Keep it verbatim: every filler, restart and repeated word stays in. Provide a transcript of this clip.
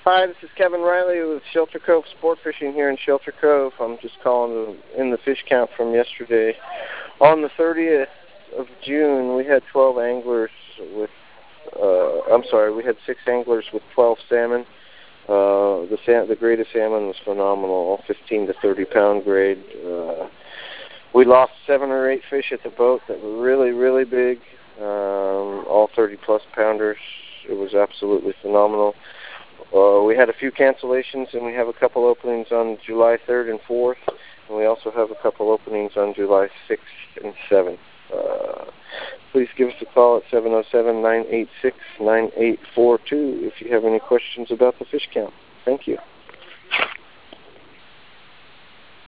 Hi, this is Kevin Riley with Shelter Cove Sport Fishing here in Shelter Cove. I'm just calling in the fish count from yesterday. On the thirtieth of June, we had twelve anglers with, uh, I'm sorry, we had six anglers with twelve salmon. Uh, the sam- the grade of salmon was phenomenal, all fifteen to thirty pound grade. Uh, we lost seven or eight fish at the boat that were really, really big, um, all thirty plus pounders. It was absolutely phenomenal. Uh, we had a few cancellations, and we have a couple openings on July third and fourth, and we also have a couple openings on July sixth and seventh. Uh, please give us a call at seven oh seven, nine eight six, nine eight four two if you have any questions about the fish count. Thank you.